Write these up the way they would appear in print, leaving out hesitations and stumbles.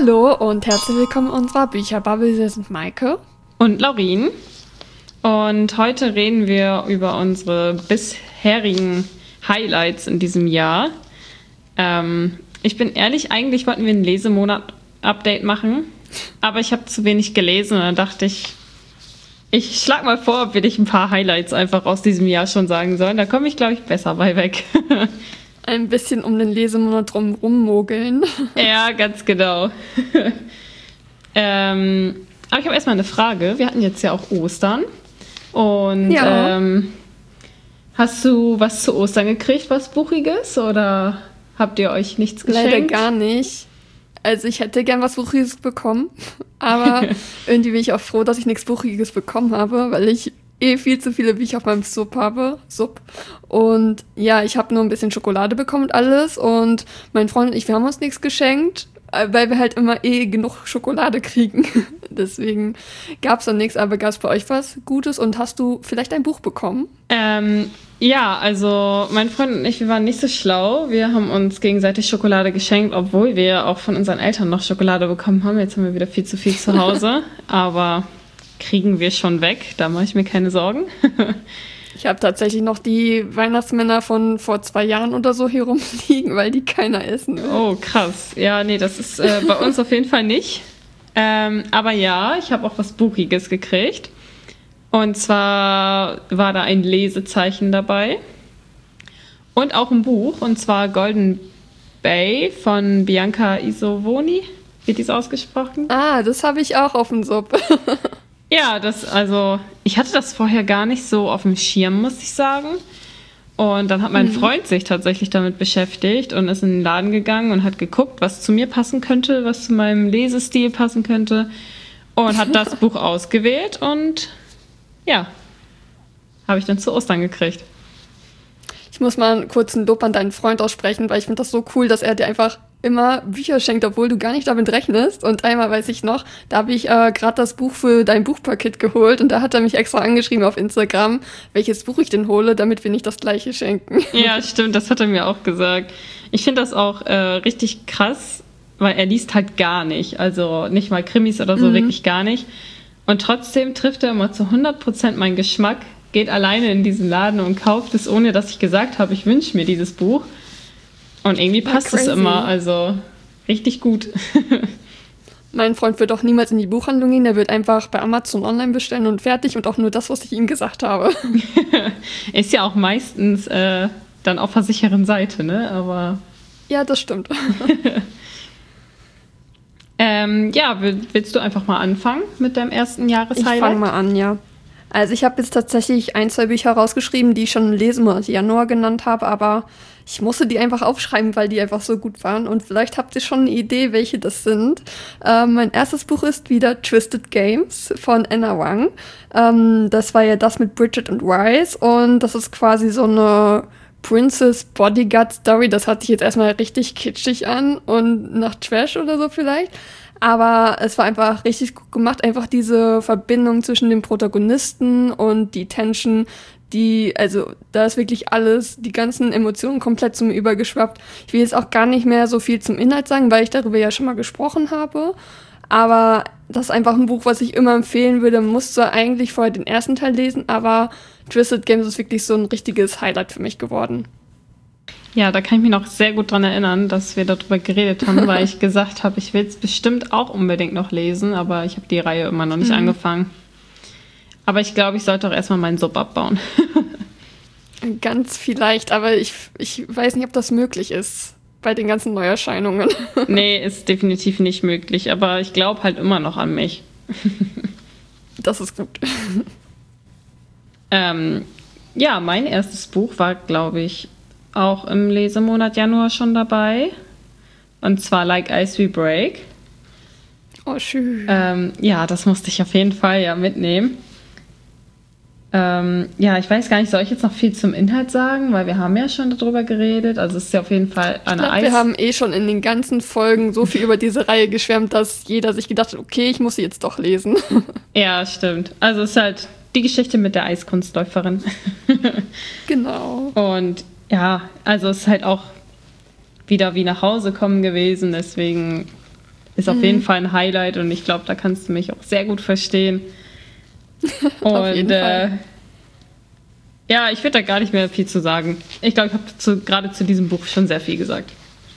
Hallo und herzlich willkommen in unserer Bücherbubble. Wir sind Maike und Laurin. Und heute reden wir über unsere bisherigen Highlights in diesem Jahr. Ich bin ehrlich, eigentlich wollten wir ein Lesemonat-Update machen, aber ich habe zu wenig gelesen und dann dachte ich schlage mal vor, ob wir nicht ein paar Highlights einfach aus diesem Jahr schon sagen sollen. Da komme ich, glaube ich, besser bei weg. Ein bisschen um den Lesemonat drum rummogeln. Ja, ganz genau. Aber ich habe erstmal eine Frage. Wir hatten jetzt ja auch Ostern. Und ja. Hast du was zu Ostern gekriegt, was Buchiges? Oder habt ihr euch nichts geschenkt? Leider gar nicht. Also ich hätte gern was Buchiges bekommen. Aber irgendwie bin ich auch froh, dass ich nichts Buchiges bekommen habe, weil ich viel zu viele Bücher auf meinem Sub habe. Und ja, ich habe nur ein bisschen Schokolade bekommen und alles. Und mein Freund und ich, wir haben uns nichts geschenkt, weil wir halt immer genug Schokolade kriegen. Deswegen gab es dann nichts. Aber gab es bei euch was Gutes? Und hast du vielleicht ein Buch bekommen? Ja, also mein Freund und ich, wir waren nicht so schlau. Wir haben uns gegenseitig Schokolade geschenkt, obwohl wir auch von unseren Eltern noch Schokolade bekommen haben. Jetzt haben wir wieder viel zu viel zu Hause. Aber kriegen wir schon weg, da mache ich mir keine Sorgen. Ich habe tatsächlich noch die Weihnachtsmänner von vor 2 Jahren oder so hier rumliegen, weil die keiner essen will. Oh, krass. Ja, nee, das ist bei uns auf jeden Fall nicht. Aber ja, ich habe auch was Buchiges gekriegt. Und zwar war da ein Lesezeichen dabei. Und auch ein Buch, und zwar Golden Bay von Bianca Isovoni. Wird dies ausgesprochen? Ah, das habe ich auch auf dem Sub. Ja, ich hatte das vorher gar nicht so auf dem Schirm, muss ich sagen. Und dann hat mein Freund sich tatsächlich damit beschäftigt und ist in den Laden gegangen und hat geguckt, was zu mir passen könnte, was zu meinem Lesestil passen könnte. Und hat das Buch ausgewählt und ja, habe ich dann zu Ostern gekriegt. Ich muss mal kurz ein Lob an deinen Freund aussprechen, weil ich finde das so cool, dass er dir einfach immer Bücher schenkt, obwohl du gar nicht damit rechnest. Und einmal weiß ich noch, da habe ich gerade das Buch für dein Buchpaket geholt und da hat er mich extra angeschrieben auf Instagram, welches Buch ich denn hole, damit wir nicht das gleiche schenken. Ja, stimmt, das hat er mir auch gesagt. Ich finde das auch richtig krass, weil er liest halt gar nicht, also nicht mal Krimis oder so, wirklich gar nicht. Und trotzdem trifft er immer zu 100% meinen Geschmack, geht alleine in diesen Laden und kauft es, ohne dass ich gesagt habe, ich wünsche mir dieses Buch. Und irgendwie passt es immer, also richtig gut. Mein Freund wird auch niemals in die Buchhandlung gehen, der wird einfach bei Amazon online bestellen und fertig und auch nur das, was ich ihm gesagt habe. Ist ja auch meistens dann auf der sicheren Seite, ne? Aber ja, das stimmt. Ja, willst du einfach mal anfangen mit deinem ersten Jahreshighlight? Ich fange mal an, ja. Also ich habe jetzt tatsächlich 1, 2 Bücher rausgeschrieben, die ich schon im Lesemonat Januar genannt habe, aber ich musste die einfach aufschreiben, weil die einfach so gut waren. Und vielleicht habt ihr schon eine Idee, welche das sind. Mein erstes Buch ist wieder Twisted Games von Anna Wang. Das war ja das mit Bridget und Rice. Und das ist quasi so eine Princess Bodyguard Story. Das hört sich jetzt erstmal richtig kitschig an und nach Trash oder so vielleicht. Aber es war einfach richtig gut gemacht. Einfach diese Verbindung zwischen den Protagonisten und die Tension, da ist wirklich alles, die ganzen Emotionen komplett zum Übergeschwappt. Ich will jetzt auch gar nicht mehr so viel zum Inhalt sagen, weil ich darüber ja schon mal gesprochen habe. Aber das ist einfach ein Buch, was ich immer empfehlen würde. Man muss zwar eigentlich vorher den ersten Teil lesen, aber Twisted Games ist wirklich so ein richtiges Highlight für mich geworden. Ja, da kann ich mich noch sehr gut dran erinnern, dass wir darüber geredet haben, weil ich gesagt habe, ich will es bestimmt auch unbedingt noch lesen, aber ich habe die Reihe immer noch nicht angefangen. Aber ich glaube, ich sollte auch erstmal meinen Sub abbauen. Ganz vielleicht, aber ich weiß nicht, ob das möglich ist bei den ganzen Neuerscheinungen. Nee, ist definitiv nicht möglich, aber ich glaube halt immer noch an mich. Das ist gut. Ja, mein erstes Buch war, glaube ich, auch im Lesemonat Januar schon dabei. Und zwar Like Ice We Break. Oh, schön. Ja, das musste ich auf jeden Fall ja mitnehmen. Ja, ich weiß gar nicht, soll ich jetzt noch viel zum Inhalt sagen? Weil wir haben ja schon darüber geredet. Also es ist ja auf jeden Fall wir haben schon in den ganzen Folgen so viel über diese Reihe geschwärmt, dass jeder sich gedacht hat, okay, ich muss sie jetzt doch lesen. Ja, stimmt. Also es ist halt die Geschichte mit der Eiskunstläuferin. Genau. Und ja, also es ist halt auch wieder wie nach Hause kommen gewesen. Deswegen ist auf jeden Fall ein Highlight und ich glaube, da kannst du mich auch sehr gut verstehen. Auf jeden Fall. Ja, ich würde da gar nicht mehr viel zu sagen. Ich glaube, ich habe gerade zu diesem Buch schon sehr viel gesagt.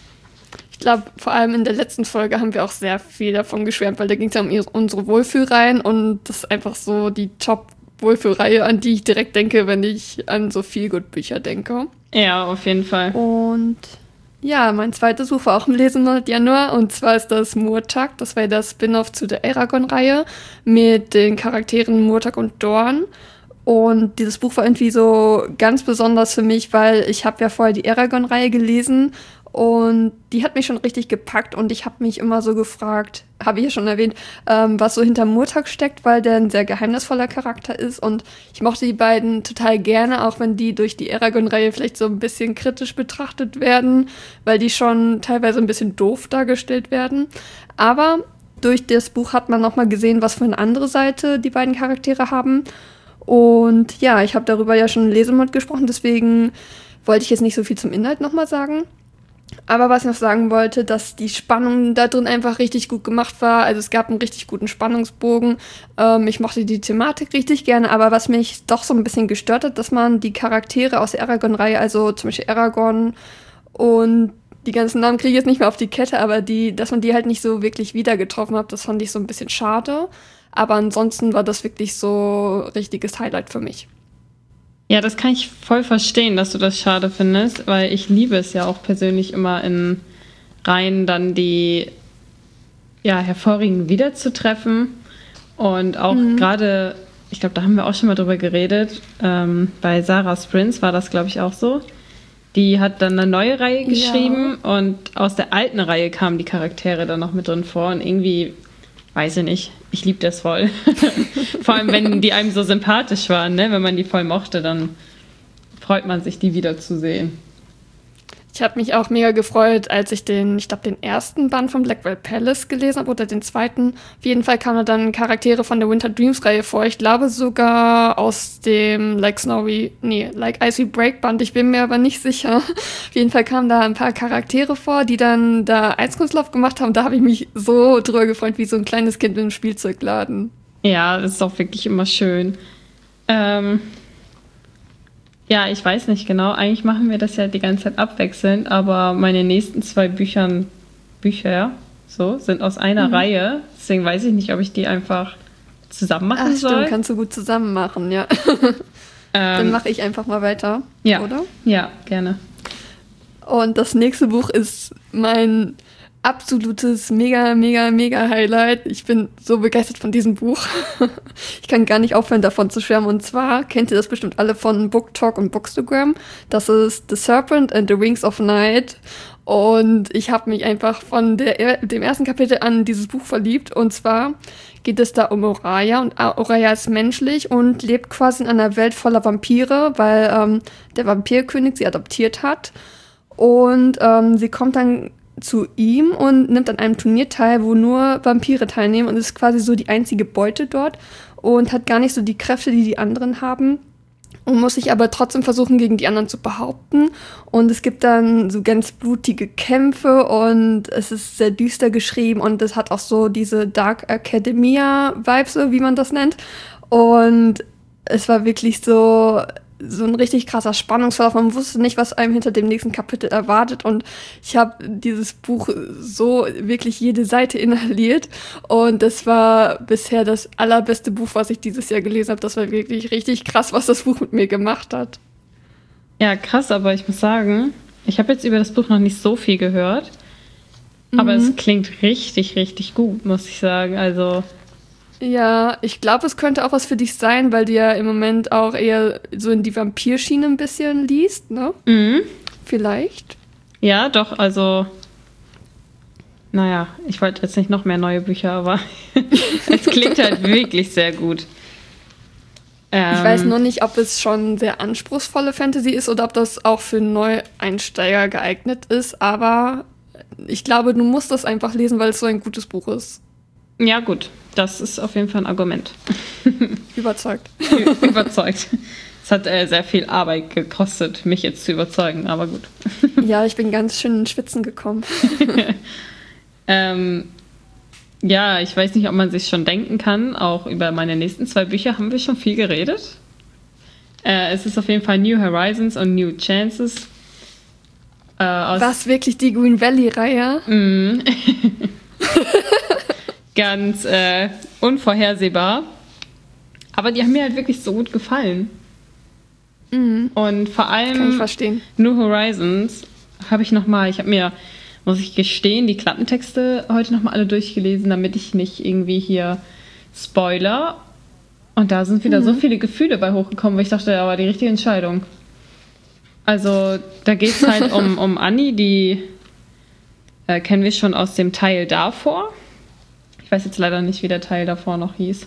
Ich glaube, vor allem in der letzten Folge haben wir auch sehr viel davon geschwärmt, weil da ging es ja um unsere Wohlfühlreihen und das ist einfach so die Top-Wohlfühlreihe, an die ich direkt denke, wenn ich an so Feel-Good-Bücher denke. Ja, auf jeden Fall. Und ja, mein zweites Buch war auch im Lesemonat Januar und zwar ist das Murtag. Das war ja das Spin-off zu der Eragon-Reihe mit den Charakteren Murtag und Dorn. Und dieses Buch war irgendwie so ganz besonders für mich, weil ich habe ja vorher die Eragon-Reihe gelesen und die hat mich schon richtig gepackt und ich habe mich immer so gefragt, habe ich ja schon erwähnt, was so hinter Murtag steckt, weil der ein sehr geheimnisvoller Charakter ist und ich mochte die beiden total gerne, auch wenn die durch die Eragon-Reihe vielleicht so ein bisschen kritisch betrachtet werden, weil die schon teilweise ein bisschen doof dargestellt werden. Aber durch das Buch hat man nochmal gesehen, was für eine andere Seite die beiden Charaktere haben. Und ja, ich habe darüber ja schon im Lesemod gesprochen, deswegen wollte ich jetzt nicht so viel zum Inhalt nochmal sagen. Aber was ich noch sagen wollte, dass die Spannung da drin einfach richtig gut gemacht war. Also es gab einen richtig guten Spannungsbogen. Ich mochte die Thematik richtig gerne, aber was mich doch so ein bisschen gestört hat, dass man die Charaktere aus der Eragon-Reihe, also zum Beispiel Eragon und die ganzen Namen kriege ich jetzt nicht mehr auf die Kette, aber dass man die halt nicht so wirklich wieder getroffen hat, das fand ich so ein bisschen schade. Aber ansonsten war das wirklich so ein richtiges Highlight für mich. Ja, das kann ich voll verstehen, dass du das schade findest, weil ich liebe es ja auch persönlich immer in Reihen dann die hervorigen wiederzutreffen. Und auch gerade, ich glaube, da haben wir auch schon mal drüber geredet, bei Sarah Sprins war das, glaube ich, auch so. Die hat dann eine neue Reihe geschrieben und aus der alten Reihe kamen die Charaktere dann noch mit drin vor und irgendwie, weiß ich nicht, ich liebe das voll. Vor allem, wenn die einem so sympathisch waren, ne? Wenn man die voll mochte, dann freut man sich, die wiederzusehen. Ich habe mich auch mega gefreut, als ich den ersten Band von Blackwell Palace gelesen habe oder den zweiten. Auf jeden Fall kamen da dann Charaktere von der Winter Dreams Reihe vor. Ich glaube sogar aus dem Like Icy Break Band. Ich bin mir aber nicht sicher. Auf jeden Fall kamen da ein paar Charaktere vor, die dann da Eiskunstlauf gemacht haben. Da habe ich mich so drüber gefreut, wie so ein kleines Kind in einem Spielzeugladen. Ja, das ist auch wirklich immer schön. Ja, ich weiß nicht genau. Eigentlich machen wir das ja die ganze Zeit abwechselnd, aber meine nächsten 2 Bücher sind aus einer Reihe. Deswegen weiß ich nicht, ob ich die einfach zusammen machen soll. Stimmt, kannst du gut zusammen machen, ja. Dann mache ich einfach mal weiter, ja. Oder? Ja, gerne. Und das nächste Buch ist mein absolutes mega, mega, mega Highlight. Ich bin so begeistert von diesem Buch. Ich kann gar nicht aufhören, davon zu schwärmen. Und zwar kennt ihr das bestimmt alle von Book Talk und Bookstagram. Das ist The Serpent and the Wings of Night. Und ich habe mich einfach von dem ersten Kapitel an dieses Buch verliebt. Und zwar geht es da um Oraya. Und Oraya ist menschlich und lebt quasi in einer Welt voller Vampire, weil der Vampirkönig sie adoptiert hat. Und sie kommt dann zu ihm und nimmt an einem Turnier teil, wo nur Vampire teilnehmen und ist quasi so die einzige Beute dort und hat gar nicht so die Kräfte, die die anderen haben und muss sich aber trotzdem versuchen, gegen die anderen zu behaupten. Und es gibt dann so ganz blutige Kämpfe und es ist sehr düster geschrieben und es hat auch so diese Dark Academia-Vibes, so wie man das nennt. Und es war wirklich so ein richtig krasser Spannungsverlauf. Man wusste nicht, was einem hinter dem nächsten Kapitel erwartet. Und ich habe dieses Buch so wirklich jede Seite inhaliert. Und das war bisher das allerbeste Buch, was ich dieses Jahr gelesen habe. Das war wirklich richtig krass, was das Buch mit mir gemacht hat. Ja, krass, aber ich muss sagen, ich habe jetzt über das Buch noch nicht so viel gehört. Aber es klingt richtig, richtig gut, muss ich sagen. Also ja, ich glaube, es könnte auch was für dich sein, weil du ja im Moment auch eher so in die Vampirschiene ein bisschen liest, ne? Mhm. Vielleicht. Ja, doch, also naja, ich wollte jetzt nicht noch mehr neue Bücher, aber es klingt halt wirklich sehr gut. Ich weiß nur nicht, ob es schon sehr anspruchsvolle Fantasy ist oder ob das auch für Neueinsteiger geeignet ist, aber ich glaube, du musst das einfach lesen, weil es so ein gutes Buch ist. Ja, gut. Das ist auf jeden Fall ein Argument. Überzeugt. Überzeugt. Es hat sehr viel Arbeit gekostet, mich jetzt zu überzeugen, aber gut. Ja, ich bin ganz schön in Schwitzen gekommen. Ja, ich weiß nicht, ob man sich schon denken kann. Auch über meine nächsten 2 Bücher haben wir schon viel geredet. Es ist auf jeden Fall New Horizons und New Chances. Was, wirklich die Green Valley-Reihe? Ganz unvorhersehbar. Aber die haben mir halt wirklich so gut gefallen. Und vor allem Kann ich verstehen. New Horizons habe ich nochmal, muss ich gestehen, die Klappentexte heute nochmal alle durchgelesen, damit ich nicht irgendwie hier spoiler. Und da sind wieder so viele Gefühle bei hochgekommen, weil ich dachte, ja, war die richtige Entscheidung. Also da geht es halt um Annie, die kennen wir schon aus dem Teil davor. Ich weiß jetzt leider nicht, wie der Teil davor noch hieß.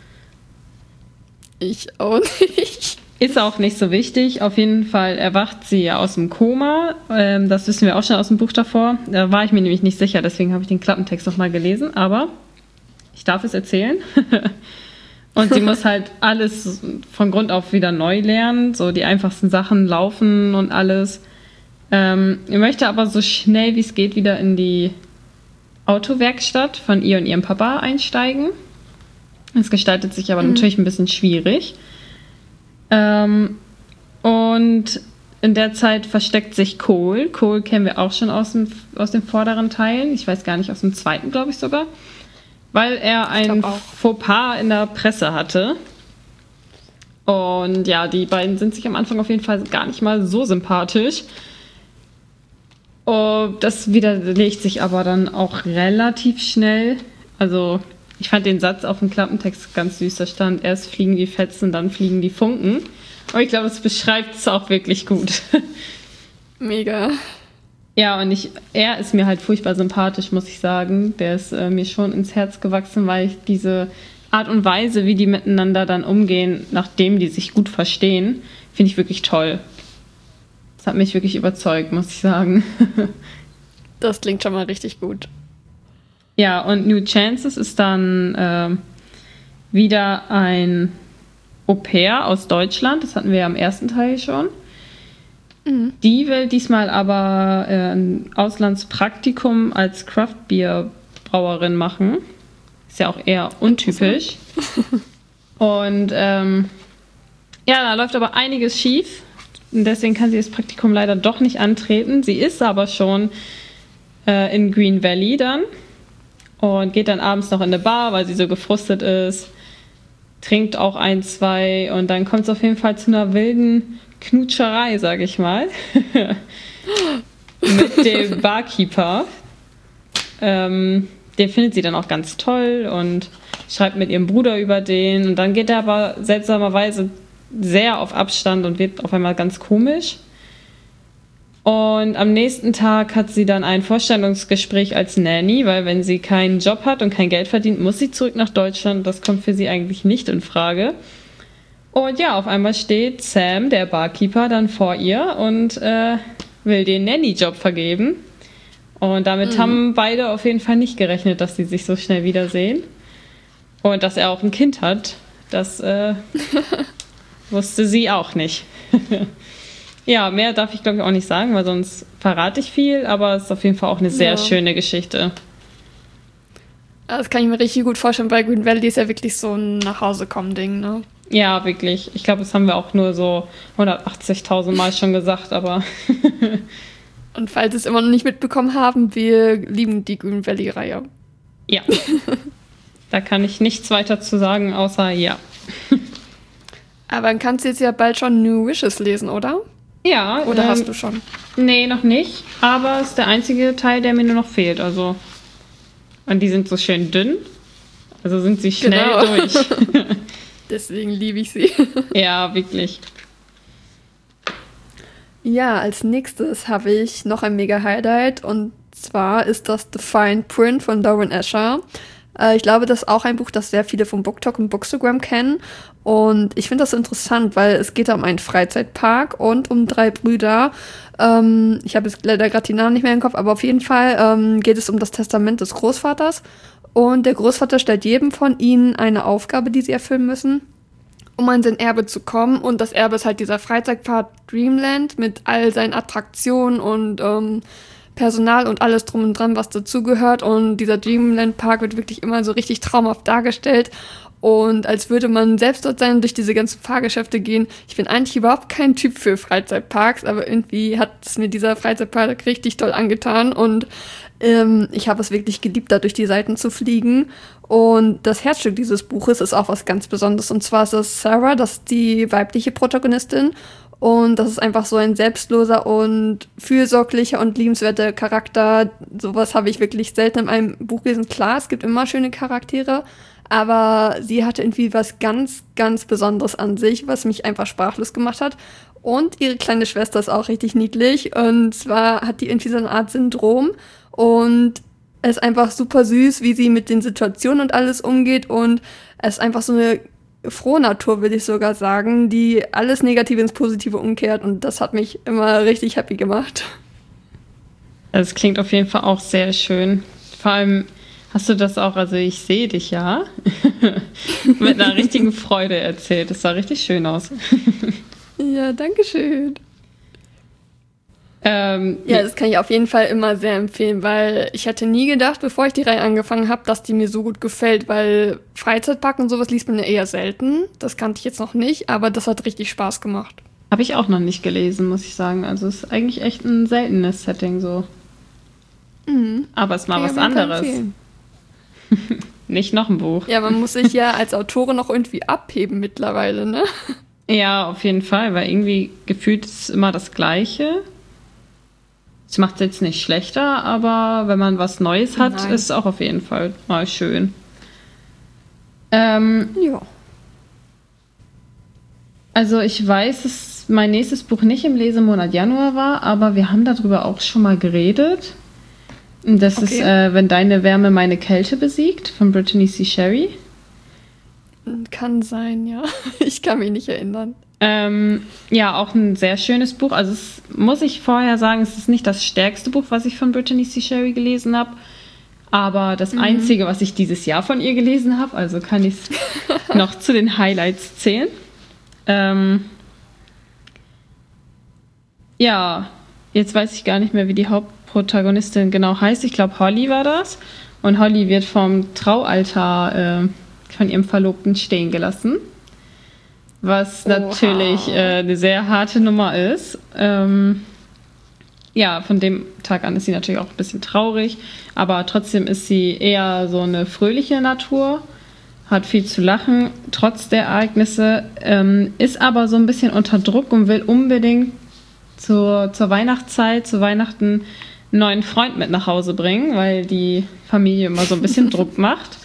Ich auch nicht. Ist auch nicht so wichtig. Auf jeden Fall erwacht sie ja aus dem Koma. Das wissen wir auch schon aus dem Buch davor. Da war ich mir nämlich nicht sicher, deswegen habe ich den Klappentext nochmal gelesen. Aber ich darf es erzählen. Und sie muss halt alles von Grund auf wieder neu lernen. So die einfachsten Sachen, laufen und alles. Ich möchte aber so schnell wie es geht wieder in die Autowerkstatt von ihr und ihrem Papa einsteigen. Es gestaltet sich aber natürlich ein bisschen schwierig. Und in der Zeit versteckt sich Cole. Cole kennen wir auch schon aus den vorderen Teilen. Ich weiß gar nicht, aus dem zweiten, glaube ich sogar. Weil er ein Fauxpas in der Presse hatte. Und ja, die beiden sind sich am Anfang auf jeden Fall gar nicht mal so sympathisch. Das widerlegt sich aber dann auch relativ schnell. Also ich fand den Satz auf dem Klappentext ganz süß. Da stand, erst fliegen die Fetzen, dann fliegen die Funken. Aber ich glaube, es beschreibt es auch wirklich gut. Mega. Ja, und er ist mir halt furchtbar sympathisch, muss ich sagen. Der ist mir schon ins Herz gewachsen, weil ich diese Art und Weise, wie die miteinander dann umgehen, nachdem die sich gut verstehen, finde ich wirklich toll. Das hat mich wirklich überzeugt, muss ich sagen. Das klingt schon mal richtig gut. Ja, und New Chances ist dann wieder ein Au-pair aus Deutschland. Das hatten wir ja im ersten Teil schon. Die will diesmal aber ein Auslandspraktikum als Craft-Bier-Brauerin machen. Ist ja auch eher untypisch. Und ja, da läuft aber einiges schief. Und deswegen kann sie das Praktikum leider doch nicht antreten. Sie ist aber schon in Green Valley dann. Und geht dann abends noch in eine Bar, weil sie so gefrustet ist. Trinkt auch 1, 2 und dann kommt es auf jeden Fall zu einer wilden Knutscherei, sage ich mal. Mit dem Barkeeper. Den findet sie dann auch ganz toll und schreibt mit ihrem Bruder über den. Und dann geht er aber seltsamerweise sehr auf Abstand und wird auf einmal ganz komisch. Und am nächsten Tag hat sie dann ein Vorstellungsgespräch als Nanny, weil wenn sie keinen Job hat und kein Geld verdient, muss sie zurück nach Deutschland. Das kommt für sie eigentlich nicht in Frage. Und ja, auf einmal steht Sam, der Barkeeper, dann vor ihr und will den Nanny-Job vergeben. Und damit haben beide auf jeden Fall nicht gerechnet, dass sie sich so schnell wiedersehen. Und dass er auch ein Kind hat, das wusste sie auch nicht. Ja, mehr darf ich glaube ich auch nicht sagen, weil sonst verrate ich viel, aber es ist auf jeden Fall auch eine sehr schöne Geschichte. Das kann ich mir richtig gut vorstellen, weil Green Valley ist ja wirklich so ein Nach-Hause-kommen-Ding, ne? Ja, wirklich. Ich glaube, das haben wir auch nur so 180.000 Mal schon gesagt, aber... Und falls Sie es immer noch nicht mitbekommen haben, wir lieben die Green Valley-Reihe. Ja. Da kann ich nichts weiter zu sagen, außer ja. Aber dann kannst du jetzt ja bald schon New Wishes lesen, oder? Ja. Oder hast du schon? Nee, noch nicht. Aber es ist der einzige Teil, der mir nur noch fehlt. Also, und die sind so schön dünn. Also sind sie schnell durch. Deswegen liebe ich sie. Ja, wirklich. Ja, als nächstes habe ich noch ein Mega-Highlight. Und zwar ist das The Fine Print von Doran Escher. Ich glaube, das ist auch ein Buch, das sehr viele vom BookTok und Bookstagram kennen. Und ich finde das so interessant, weil es geht um einen Freizeitpark und um 3 Brüder. Ich habe jetzt leider gerade die Namen nicht mehr im Kopf, aber auf jeden Fall geht es um das Testament des Großvaters. Und der Großvater stellt jedem von ihnen eine Aufgabe, die sie erfüllen müssen, um an sein Erbe zu kommen. Und das Erbe ist halt dieser Freizeitpark Dreamland mit all seinen Attraktionen und Personal und alles drum und dran, was dazugehört. Und dieser Dreamland Park wird wirklich immer so richtig traumhaft dargestellt. Und als würde man selbst dort sein und durch diese ganzen Fahrgeschäfte gehen. Ich bin eigentlich überhaupt kein Typ für Freizeitparks, aber irgendwie hat es mir dieser Freizeitpark richtig toll angetan. Und ich habe es wirklich geliebt, da durch die Seiten zu fliegen. Und das Herzstück dieses Buches ist auch was ganz Besonderes. Und zwar ist es Sarah, das ist die weibliche Protagonistin. Und das ist einfach so ein selbstloser und fürsorglicher und liebenswerter Charakter. Sowas habe ich wirklich selten in einem Buch gelesen. Klar, es gibt immer schöne Charaktere, aber sie hatte irgendwie was ganz, ganz Besonderes an sich, was mich einfach sprachlos gemacht hat. Und ihre kleine Schwester ist auch richtig niedlich. Und zwar hat die irgendwie so eine Art Syndrom. Und es ist einfach super süß, wie sie mit den Situationen und alles umgeht. Und es ist einfach so eine frohe Natur, will ich sogar sagen, die alles Negative ins Positive umkehrt. Und das hat mich immer richtig happy gemacht. Es klingt auf jeden Fall auch sehr schön. Vor allem hast du das auch, also ich sehe dich ja, mit einer richtigen Freude erzählt. Das sah richtig schön aus. Ja, danke schön. Ja, das kann ich auf jeden Fall immer sehr empfehlen, weil ich hätte nie gedacht, bevor ich die Reihe angefangen habe, dass die mir so gut gefällt, weil Freizeitpark und sowas liest man ja eher selten. Das kannte ich jetzt noch nicht, aber das hat richtig Spaß gemacht. Habe ich auch noch nicht gelesen, muss ich sagen. Also es ist eigentlich echt ein seltenes Setting so. Mhm. Aber es ist mal was anderes. Nicht noch ein Buch. Ja, man muss sich ja als Autorin noch irgendwie abheben mittlerweile, ne? Ja, auf jeden Fall, weil irgendwie gefühlt ist es immer das Gleiche. Es macht es jetzt nicht schlechter, aber wenn man was Neues hat, ist es auch auf jeden Fall mal schön. Ja. Also ich weiß, dass mein nächstes Buch nicht im Lesemonat Januar war, aber wir haben darüber auch schon mal geredet. Das ist Wenn deine Wärme meine Kälte besiegt, von Brittany C. Sherry. Kann sein, ja. Ich kann mich nicht erinnern. Ja, auch ein sehr schönes Buch. Also muss ich vorher sagen, es ist nicht das stärkste Buch, was ich von Brittany C. Sherry gelesen habe, aber das einzige, was ich dieses Jahr von ihr gelesen habe. Also kann ich es noch zu den Highlights zählen. Ja, jetzt weiß ich gar nicht mehr, wie die Hauptprotagonistin genau heißt. Ich glaube, Holly war das. Und Holly wird vom Traualtar von ihrem Verlobten stehen gelassen. Was natürlich eine sehr harte Nummer ist. Ja, von dem Tag an ist sie natürlich auch ein bisschen traurig, aber trotzdem ist sie eher so eine fröhliche Natur, hat viel zu lachen, trotz der Ereignisse, ist aber so ein bisschen unter Druck und will unbedingt zur Weihnachtszeit, zu Weihnachten, einen neuen Freund mit nach Hause bringen, weil die Familie immer so ein bisschen Druck macht.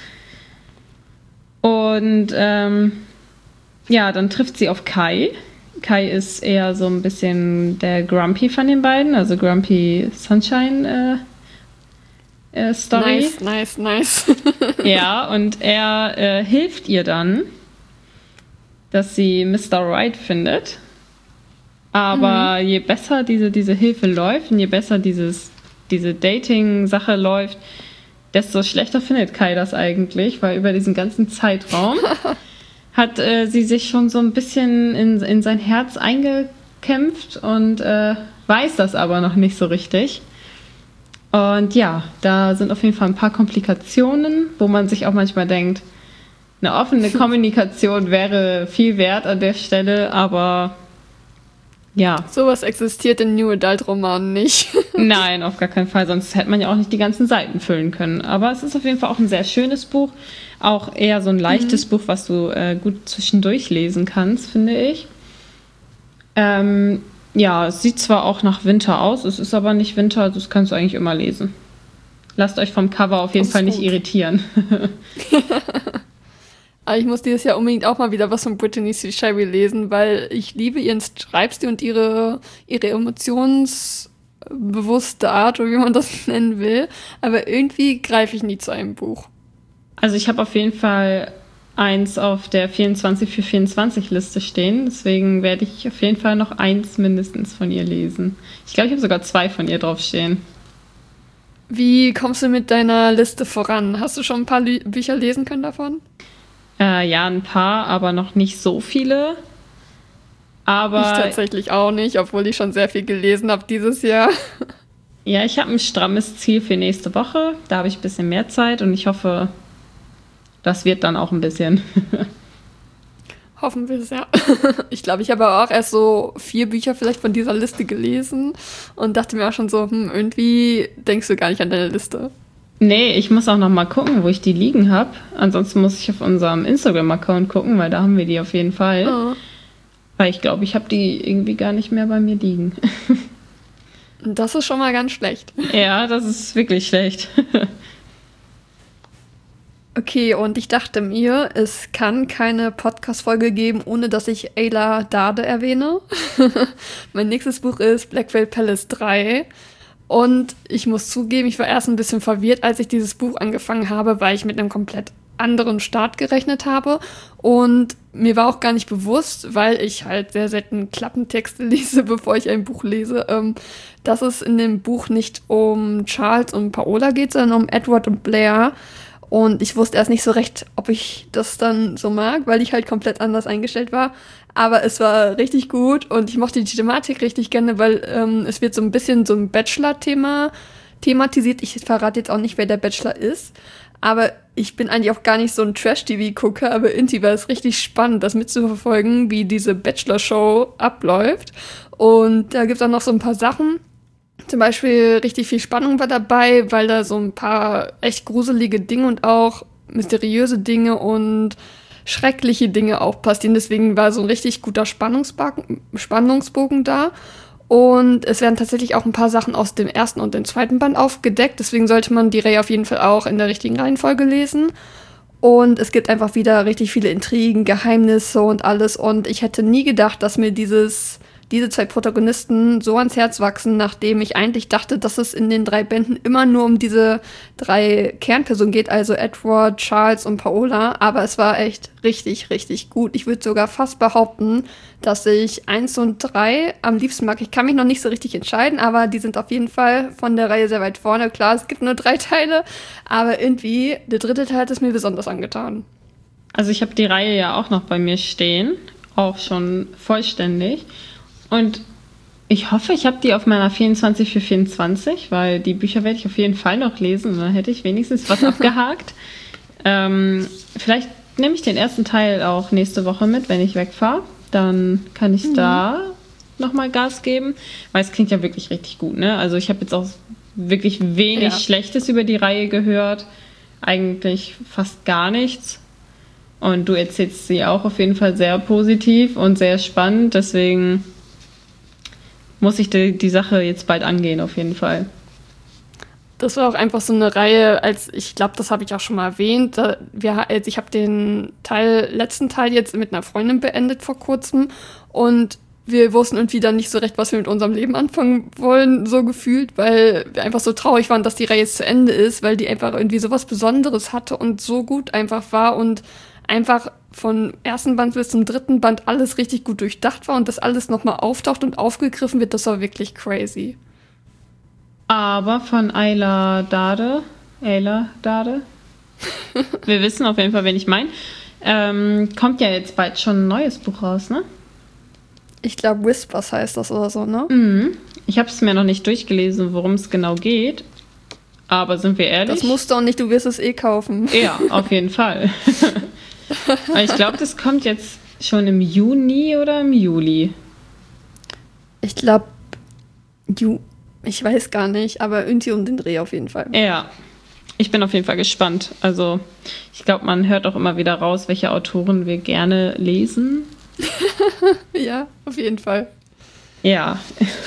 Und ja, dann trifft sie auf Kai. Kai ist eher so ein bisschen der Grumpy von den beiden, also Grumpy Sunshine Story. Nice. Ja, und er hilft ihr dann, dass sie Mr. Right findet. Aber je besser diese Hilfe läuft und je besser diese Dating-Sache läuft, desto schlechter findet Kai das eigentlich, weil über diesen ganzen Zeitraum hat sie sich schon so ein bisschen in sein Herz eingekämpft und weiß das aber noch nicht so richtig. Und ja, da sind auf jeden Fall ein paar Komplikationen, wo man sich auch manchmal denkt, eine offene Kommunikation wäre viel wert an der Stelle, aber ja. Sowas existiert in New Adult Romanen nicht. Nein, auf gar keinen Fall, sonst hätte man ja auch nicht die ganzen Seiten füllen können. Aber es ist auf jeden Fall auch ein sehr schönes Buch, auch eher so ein leichtes Buch, was du gut zwischendurch lesen kannst, finde ich. Ja, es sieht zwar auch nach Winter aus, es ist aber nicht Winter, also das kannst du eigentlich immer lesen. Lasst euch vom Cover auf jeden Fall nicht irritieren. Aber ich muss dieses Jahr unbedingt auch mal wieder was von Brittany C. Sherry lesen, weil ich liebe ihren Schreibstil und ihre emotionsbewusste Art, oder wie man das nennen will. Aber irgendwie greife ich nie zu einem Buch. Also ich habe auf jeden Fall eins auf der 24 für 24 Liste stehen. Deswegen werde ich auf jeden Fall noch eins mindestens von ihr lesen. Ich glaube, ich habe sogar 2 von ihr draufstehen. Wie kommst du mit deiner Liste voran? Hast du schon ein paar Bücher lesen können davon? Ja, ein paar, aber noch nicht so viele. Aber ich tatsächlich auch nicht, obwohl ich schon sehr viel gelesen habe dieses Jahr. Ja, ich habe ein strammes Ziel für nächste Woche. Da habe ich ein bisschen mehr Zeit und ich hoffe, das wird dann auch ein bisschen. Hoffen wir es, ja. Ich glaube, ich habe auch erst so 4 Bücher vielleicht von dieser Liste gelesen und dachte mir auch schon so, irgendwie denkst du gar nicht an deine Liste. Nee, ich muss auch noch mal gucken, wo ich die liegen habe. Ansonsten muss ich auf unserem Instagram-Account gucken, weil da haben wir die auf jeden Fall. Oh. Weil ich glaube, ich habe die irgendwie gar nicht mehr bei mir liegen. Das ist schon mal ganz schlecht. Ja, das ist wirklich schlecht. Okay, und ich dachte mir, es kann keine Podcast-Folge geben, ohne dass ich Ayla Dade erwähne. Mein nächstes Buch ist Black Veil Palace 3. Und ich muss zugeben, ich war erst ein bisschen verwirrt, als ich dieses Buch angefangen habe, weil ich mit einem komplett anderen Start gerechnet habe. Und mir war auch gar nicht bewusst, weil ich halt sehr selten Klappentexte lese, bevor ich ein Buch lese, dass es in dem Buch nicht um Charles und Paola geht, sondern um Edward und Blair. Und ich wusste erst nicht so recht, ob ich das dann so mag, weil ich halt komplett anders eingestellt war. Aber es war richtig gut und ich mochte die Thematik richtig gerne, weil es wird so ein bisschen so ein Bachelor-Thema thematisiert. Ich verrate jetzt auch nicht, wer der Bachelor ist. Aber ich bin eigentlich auch gar nicht so ein Trash-TV-Gucker, aber irgendwie war es richtig spannend, das mitzuverfolgen, wie diese Bachelor-Show abläuft. Und da gibt es auch noch so ein paar Sachen. Zum Beispiel richtig viel Spannung war dabei, weil da so ein paar echt gruselige Dinge und auch mysteriöse Dinge und schreckliche Dinge auch passieren. Deswegen war so ein richtig guter Spannungsbogen da. Und es werden tatsächlich auch ein paar Sachen aus dem ersten und dem zweiten Band aufgedeckt. Deswegen sollte man die Reihe auf jeden Fall auch in der richtigen Reihenfolge lesen. Und es gibt einfach wieder richtig viele Intrigen, Geheimnisse und alles. Und ich hätte nie gedacht, dass mir diese 2 Protagonisten so ans Herz wachsen, nachdem ich eigentlich dachte, dass es in den 3 Bänden immer nur um diese 3 Kernpersonen geht, also Edward, Charles und Paola. Aber es war echt richtig, richtig gut. Ich würde sogar fast behaupten, dass ich 1 und 3 am liebsten mag. Ich kann mich noch nicht so richtig entscheiden, aber die sind auf jeden Fall von der Reihe sehr weit vorne. Klar, es gibt nur 3 Teile, aber irgendwie der 3. Teil hat es mir besonders angetan. Also ich habe die Reihe ja auch noch bei mir stehen, auch schon vollständig. Und ich hoffe, ich habe die auf meiner 24 für 24, weil die Bücher werde ich auf jeden Fall noch lesen und dann hätte ich wenigstens was abgehakt. Vielleicht nehme ich den ersten Teil auch nächste Woche mit, wenn ich wegfahre. Dann kann ich da nochmal Gas geben, weil es klingt ja wirklich richtig gut, ne? Also ich habe jetzt auch wirklich wenig Schlechtes über die Reihe gehört. Eigentlich fast gar nichts. Und du erzählst sie auch auf jeden Fall sehr positiv und sehr spannend, deswegen muss ich die Sache jetzt bald angehen, auf jeden Fall. Das war auch einfach so eine Reihe, ich glaube, das habe ich auch schon mal erwähnt. Ich habe den letzten Teil jetzt mit einer Freundin beendet vor kurzem und wir wussten irgendwie dann nicht so recht, was wir mit unserem Leben anfangen wollen, so gefühlt, weil wir einfach so traurig waren, dass die Reihe jetzt zu Ende ist, weil die einfach irgendwie so was Besonderes hatte und so gut einfach war und einfach von ersten Band bis zum 3. Band alles richtig gut durchdacht war und das alles nochmal auftaucht und aufgegriffen wird, das war wirklich crazy. Aber von Ayla Dade, wir wissen auf jeden Fall, wen ich meine, kommt ja jetzt bald schon ein neues Buch raus, ne? Ich glaube, Whispers heißt das oder so, ne? Mhm. Ich habe es mir noch nicht durchgelesen, worum es genau geht. Aber sind wir ehrlich? Das musst du auch nicht, du wirst es eh kaufen. Ja, auf jeden Fall. Aber ich glaube, das kommt jetzt schon im Juni oder im Juli. Ich glaube, ich weiß gar nicht, aber irgendwie um den Dreh auf jeden Fall. Ja, ich bin auf jeden Fall gespannt. Also ich glaube, man hört auch immer wieder raus, welche Autoren wir gerne lesen. Ja, auf jeden Fall. Ja.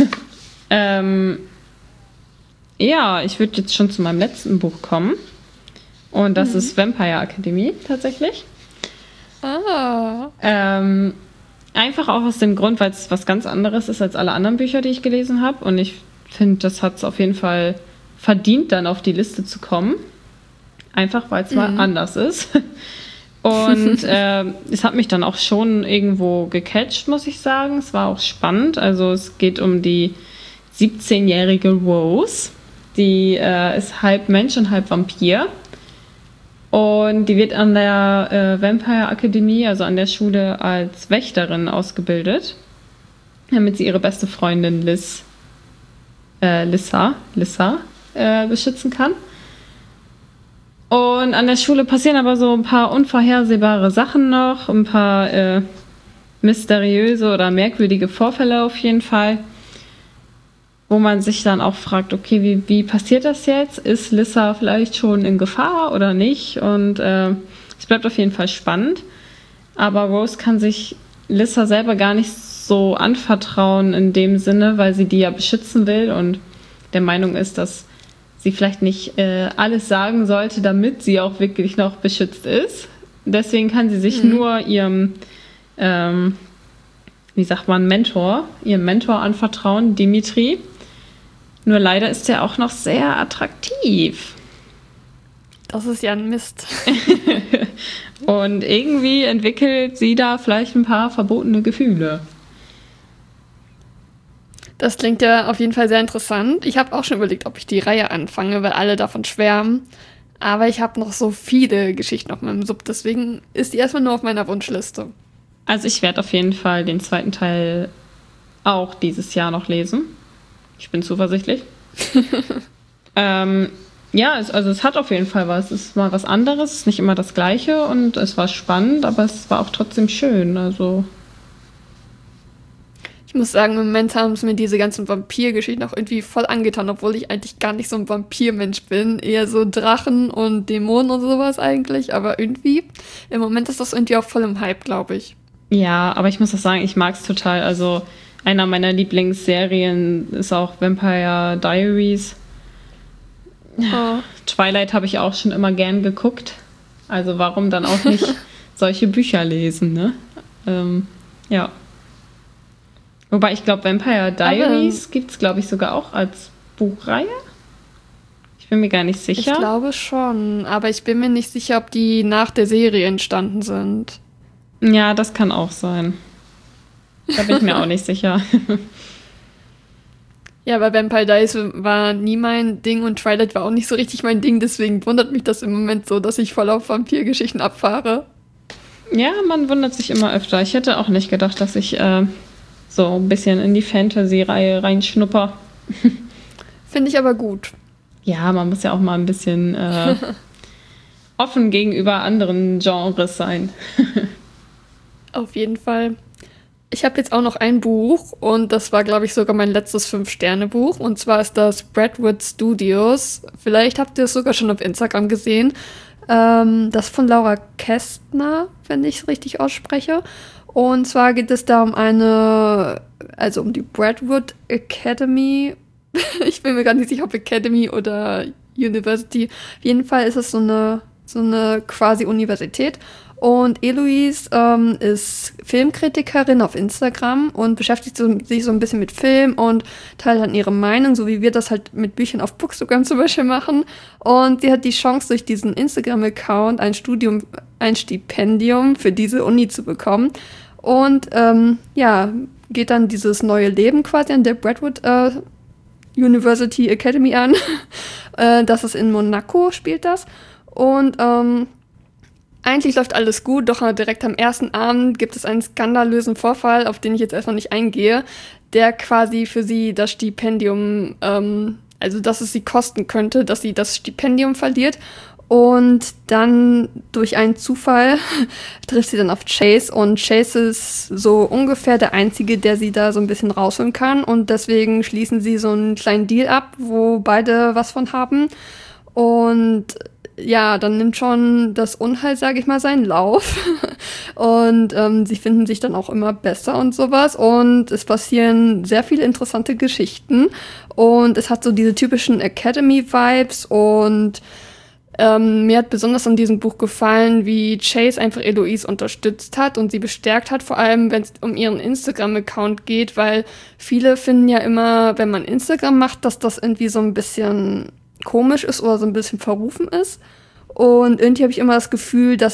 Ja, ich würde jetzt schon zu meinem letzten Buch kommen. Und das ist Vampire Academy tatsächlich. Einfach auch aus dem Grund, weil es was ganz anderes ist als alle anderen Bücher, die ich gelesen habe. Und ich finde, das hat es auf jeden Fall verdient, dann auf die Liste zu kommen. Einfach, weil es mal anders ist. Und es hat mich dann auch schon irgendwo gecatcht, muss ich sagen. Es war auch spannend. Also es geht um die 17-jährige Rose. Die ist halb Mensch und halb Vampir. Und die wird an der Vampire Akademie, also an der Schule, als Wächterin ausgebildet, damit sie ihre beste Freundin Liz Lissa beschützen kann. Und an der Schule passieren aber so ein paar unvorhersehbare Sachen noch, ein paar mysteriöse oder merkwürdige Vorfälle auf jeden Fall, wo man sich dann auch fragt, okay, wie passiert das jetzt? Ist Lissa vielleicht schon in Gefahr oder nicht? Und es bleibt auf jeden Fall spannend. Aber Rose kann sich Lissa selber gar nicht so anvertrauen in dem Sinne, weil sie die ja beschützen will und der Meinung ist, dass sie vielleicht nicht alles sagen sollte, damit sie auch wirklich noch beschützt ist. Deswegen kann sie sich nur ihrem, ihrem Mentor anvertrauen, Dimitri. Nur leider ist er auch noch sehr attraktiv. Das ist ja ein Mist. Und irgendwie entwickelt sie da vielleicht ein paar verbotene Gefühle. Das klingt ja auf jeden Fall sehr interessant. Ich habe auch schon überlegt, ob ich die Reihe anfange, weil alle davon schwärmen. Aber ich habe noch so viele Geschichten auf meinem Sub, deswegen ist die erstmal nur auf meiner Wunschliste. Also ich werde auf jeden Fall den zweiten Teil auch dieses Jahr noch lesen. Ich bin zuversichtlich. Es hat auf jeden Fall was. Es ist mal was anderes, es ist nicht immer das Gleiche und es war spannend, aber es war auch trotzdem schön. Also ich muss sagen, im Moment haben es mir diese ganzen Vampirgeschichten auch irgendwie voll angetan, obwohl ich eigentlich gar nicht so ein Vampirmensch bin. Eher so Drachen und Dämonen und sowas eigentlich. Aber irgendwie, im Moment ist das irgendwie auch voll im Hype, glaube ich. ja, aber ich muss auch sagen, ich mag es total. Also einer meiner Lieblingsserien ist auch Vampire Diaries. Oh. Twilight habe ich auch schon immer gern geguckt. Also warum dann auch nicht solche Bücher lesen, ne? Ja. Wobei ich glaube, Vampire Diaries gibt es, glaube ich, sogar auch als Buchreihe. Ich bin mir gar nicht sicher. Ich glaube schon, aber ich bin mir nicht sicher, ob die nach der Serie entstanden sind. Ja, das kann auch sein. Da bin ich mir auch nicht sicher. Ja, aber Vampire Diaries war nie mein Ding und Twilight war auch nicht so richtig mein Ding, deswegen wundert mich das im Moment so, dass ich voll auf Vampirgeschichten abfahre. Ja, man wundert sich immer öfter. Ich hätte auch nicht gedacht, dass ich so ein bisschen in die Fantasy-Reihe reinschnupper. Finde ich aber gut. Ja, man muss ja auch mal ein bisschen offen gegenüber anderen Genres sein. Auf jeden Fall. Ich habe jetzt auch noch ein Buch und das war, glaube ich, sogar mein letztes 5-Sterne-Buch. Und zwar ist das Braidwood Studios. Vielleicht habt ihr es sogar schon auf Instagram gesehen. Das von Laura Kästner, wenn ich es richtig ausspreche. Und zwar geht es da um um die Braidwood Academy. Ich bin mir gar nicht sicher, ob Academy oder University. Auf jeden Fall ist es so eine quasi Universität. Und Eloise ist Filmkritikerin auf Instagram und beschäftigt sich so ein bisschen mit Film und teilt dann ihre Meinung, so wie wir das halt mit Büchern auf Bookstagram zum Beispiel machen. Und sie hat die Chance, durch diesen Instagram-Account ein Stipendium für diese Uni zu bekommen. Und geht dann dieses neue Leben quasi an der Braidwood University Academy an. Das ist in Monaco, spielt das. Und eigentlich läuft alles gut, doch direkt am ersten Abend gibt es einen skandalösen Vorfall, auf den ich jetzt erstmal nicht eingehe, der quasi für sie das Stipendium, dass es sie kosten könnte, dass sie das Stipendium verliert. Und dann durch einen Zufall trifft sie dann auf Chase und Chase ist so ungefähr der Einzige, der sie da so ein bisschen rausholen kann und deswegen schließen sie so einen kleinen Deal ab, wo beide was von haben und ja, dann nimmt schon das Unheil, sage ich mal, seinen Lauf und sie finden sich dann auch immer besser und sowas und es passieren sehr viele interessante Geschichten und es hat so diese typischen Academy-Vibes und mir hat besonders an diesem Buch gefallen, wie Chase einfach Eloise unterstützt hat und sie bestärkt hat, vor allem wenn es um ihren Instagram-Account geht, weil viele finden ja immer, wenn man Instagram macht, dass das irgendwie so ein bisschen komisch ist oder so ein bisschen verrufen ist. Und irgendwie habe ich immer das Gefühl, dass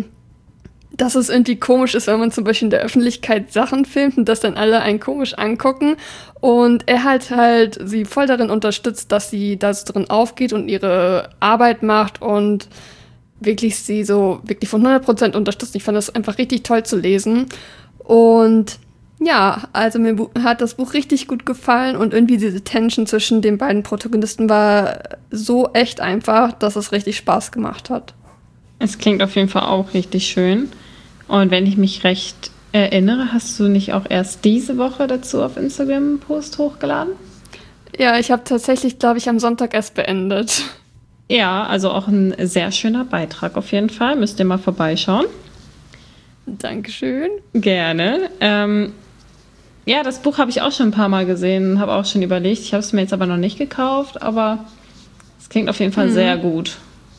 es irgendwie komisch ist, wenn man zum Beispiel in der Öffentlichkeit Sachen filmt und dass dann alle einen komisch angucken. Und er hat halt sie voll darin unterstützt, dass sie da so drin aufgeht und ihre Arbeit macht und wirklich sie so wirklich von 100% unterstützt. Ich fand das einfach richtig toll zu lesen. Und Ja, also hat das Buch richtig gut gefallen und irgendwie diese Tension zwischen den beiden Protagonisten war so echt einfach, dass es richtig Spaß gemacht hat. Es klingt auf jeden Fall auch richtig schön. Und wenn ich mich recht erinnere, hast du nicht auch erst diese Woche dazu auf Instagram einen Post hochgeladen? Ja, ich habe tatsächlich, glaube ich, am Sonntag erst beendet. Ja, also auch ein sehr schöner Beitrag auf jeden Fall. Müsst ihr mal vorbeischauen. Dankeschön. Gerne. Ja, das Buch habe ich auch schon ein paar Mal gesehen, habe auch schon überlegt. Ich habe es mir jetzt aber noch nicht gekauft, aber es klingt auf jeden Fall sehr gut.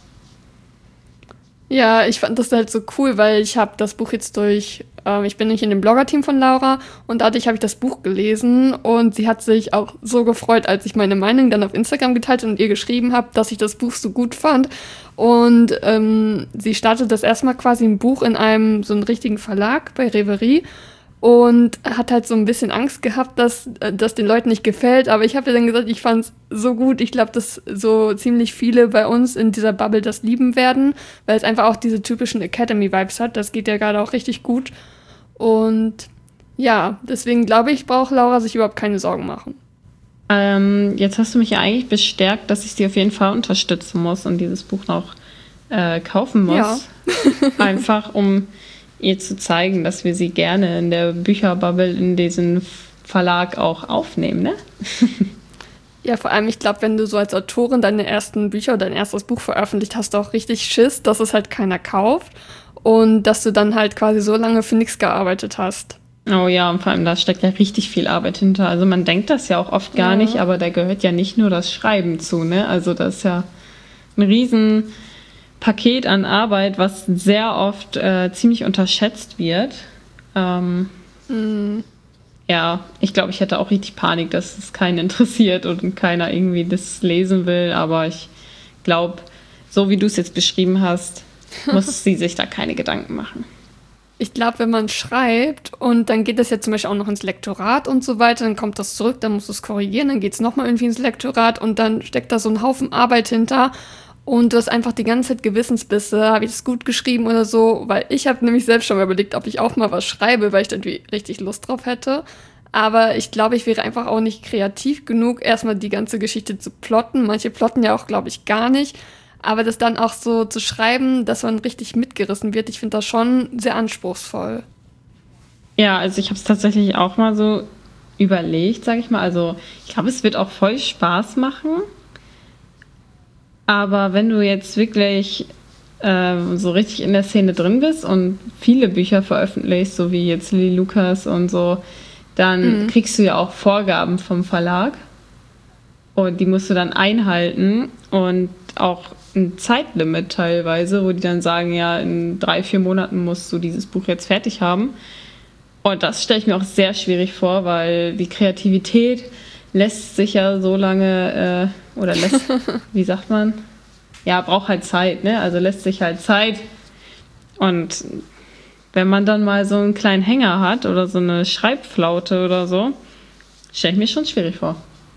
Ja, ich fand das halt so cool, weil ich habe das Buch jetzt ich bin nicht in dem Blogger-Team von Laura und dadurch habe ich das Buch gelesen und sie hat sich auch so gefreut, als ich meine Meinung dann auf Instagram geteilt und ihr geschrieben habe, dass ich das Buch so gut fand. Und sie startet das erstmal quasi ein Buch in so einem richtigen Verlag bei Reverie. Und hat halt so ein bisschen Angst gehabt, dass den Leuten nicht gefällt. Aber ich habe ihr dann gesagt, ich fand es so gut. Ich glaube, dass so ziemlich viele bei uns in dieser Bubble das lieben werden, weil es einfach auch diese typischen Academy-Vibes hat. Das geht ja gerade auch richtig gut. Und ja, deswegen glaube ich, braucht Laura sich überhaupt keine Sorgen machen. Jetzt hast du mich ja eigentlich bestärkt, dass ich sie auf jeden Fall unterstützen muss und dieses Buch noch kaufen muss. Ja. Einfach um ihr zu zeigen, dass wir sie gerne in der Bücherbubble in diesen Verlag auch aufnehmen, ne? Ja, vor allem, ich glaube, wenn du so als Autorin deine ersten Bücher oder dein erstes Buch veröffentlicht, hast du auch richtig Schiss, dass es halt keiner kauft und dass du dann halt quasi so lange für nichts gearbeitet hast. Oh ja, und vor allem, da steckt ja richtig viel Arbeit hinter. Also man denkt das ja auch oft gar nicht, aber da gehört ja nicht nur das Schreiben zu, ne? Also das ist ja ein riesen Paket an Arbeit, was sehr oft ziemlich unterschätzt wird. Ja, ich glaube, ich hätte auch richtig Panik, dass es keinen interessiert und keiner irgendwie das lesen will. Aber ich glaube, so wie du es jetzt beschrieben hast, muss sie sich da keine Gedanken machen. Ich glaube, wenn man schreibt und dann geht das ja zum Beispiel auch noch ins Lektorat und so weiter, dann kommt das zurück, dann musst du es korrigieren, dann geht es nochmal irgendwie ins Lektorat und dann steckt da so ein Haufen Arbeit hinter. Und du hast einfach die ganze Zeit Gewissensbisse, habe ich das gut geschrieben oder so, weil ich habe nämlich selbst schon mal überlegt, ob ich auch mal was schreibe, weil ich dann richtig Lust drauf hätte. Aber ich glaube, ich wäre einfach auch nicht kreativ genug, erstmal die ganze Geschichte zu plotten. Manche plotten ja auch, glaube ich, gar nicht. Aber das dann auch so zu schreiben, dass man richtig mitgerissen wird, ich finde das schon sehr anspruchsvoll. Ja, also ich habe es tatsächlich auch mal so überlegt, sage ich mal. Also ich glaube, es wird auch voll Spaß machen. Aber wenn du jetzt wirklich so richtig in der Szene drin bist und viele Bücher veröffentlichst, so wie jetzt Lilly Lucas und so, dann kriegst du ja auch Vorgaben vom Verlag und die musst du dann einhalten und auch ein Zeitlimit teilweise, wo die dann sagen, ja, in 3-4 Monaten musst du dieses Buch jetzt fertig haben. Und das stelle ich mir auch sehr schwierig vor, weil die Kreativität lässt sich ja so lange, wie sagt man? Ja, braucht halt Zeit, ne? Also lässt sich halt Zeit. Und wenn man dann mal so einen kleinen Hänger hat oder so eine Schreibflaute oder so, stelle ich mir schon schwierig vor.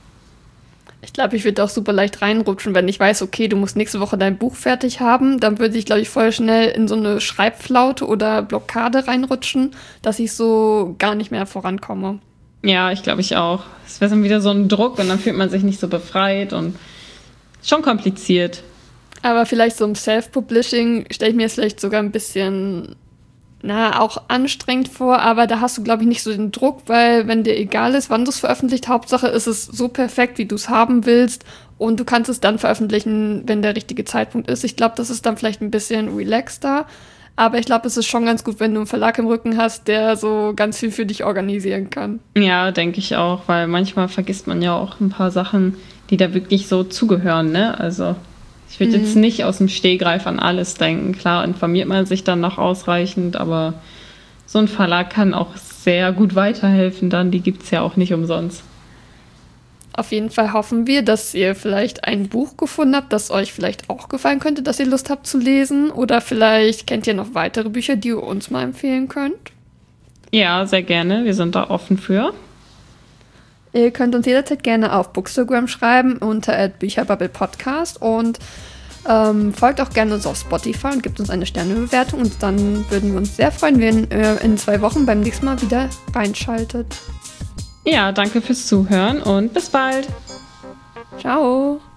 Ich glaube, ich würde auch super leicht reinrutschen, wenn ich weiß, okay, du musst nächste Woche dein Buch fertig haben. Dann würde ich, glaube ich, voll schnell in so eine Schreibflaute oder Blockade reinrutschen, dass ich so gar nicht mehr vorankomme. Ja, ich glaube ich auch. Es wäre dann wieder so ein Druck und dann fühlt man sich nicht so befreit und schon kompliziert. Aber vielleicht so im Self-Publishing stelle ich mir jetzt vielleicht sogar ein bisschen, auch anstrengend vor, aber da hast du, glaube ich, nicht so den Druck, weil wenn dir egal ist, wann du es veröffentlicht, Hauptsache ist es so perfekt, wie du es haben willst und du kannst es dann veröffentlichen, wenn der richtige Zeitpunkt ist. Ich glaube, das ist dann vielleicht ein bisschen relaxter, aber ich glaube, es ist schon ganz gut, wenn du einen Verlag im Rücken hast, der so ganz viel für dich organisieren kann. Ja, denke ich auch, weil manchmal vergisst man ja auch ein paar Sachen, die da wirklich so zugehören, ne? Also ich würde jetzt nicht aus dem Stehgreif an alles denken. Klar, informiert man sich dann noch ausreichend, aber so ein Verlag kann auch sehr gut weiterhelfen dann. Die gibt es ja auch nicht umsonst. Auf jeden Fall hoffen wir, dass ihr vielleicht ein Buch gefunden habt, das euch vielleicht auch gefallen könnte, dass ihr Lust habt zu lesen. Oder vielleicht kennt ihr noch weitere Bücher, die ihr uns mal empfehlen könnt. Ja, sehr gerne. Wir sind da offen für. Ihr könnt uns jederzeit gerne auf Bookstagram schreiben unter @bücherbubble-podcast und Folgt auch gerne uns auf Spotify und gebt uns eine Sternebewertung. Und dann würden wir uns sehr freuen, wenn ihr in 2 Wochen beim nächsten Mal wieder reinschaltet. Ja, danke fürs Zuhören und bis bald. Ciao.